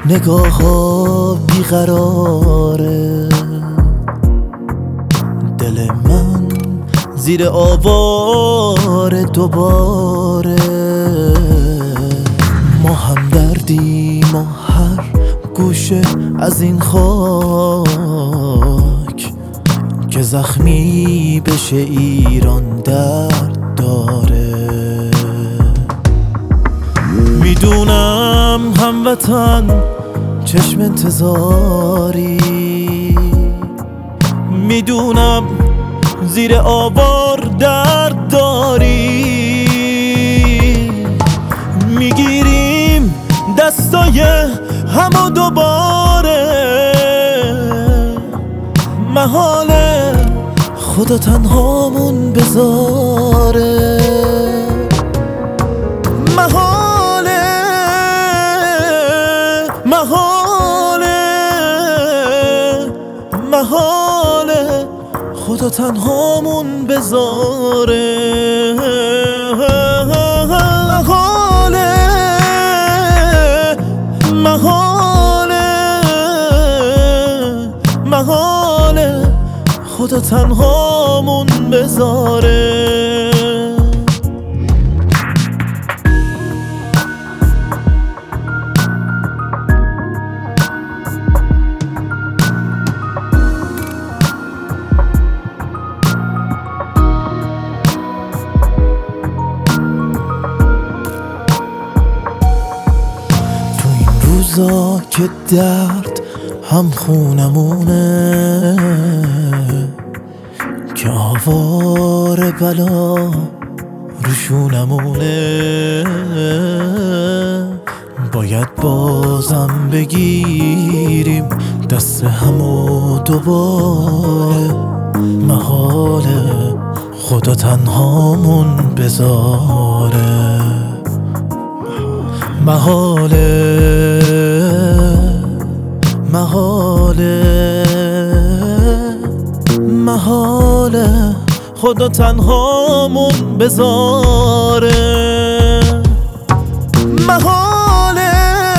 نگاه ها بیقراره، دل من زیر آواره دوباره. ما هم دردیم و هر گوشه از این خاک که زخمی بشه ایران درد داره. میدونم هموطن چشم انتظاری، میدونم زیر آوار درد داری. میگیریم دستای همو دوباره، محاله خدا تنهامون بذاره. محاله محاله خدا تنهامون بذاره. محاله خدا تنهامون بذاره. روزا که درد هم خونمونه، که آوار بلا روشونمونه، باید بازم بگیریم دست همو دوباره. محاله خدا تنهامون بذاره. محاله خدا تنهامون بذاره. محاله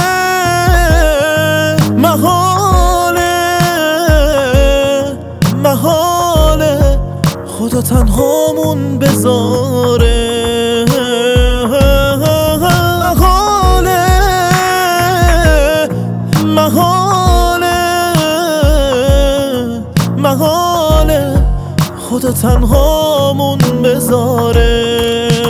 خدا تنهامون بذاره. محاله خدا تنهامون بذاره.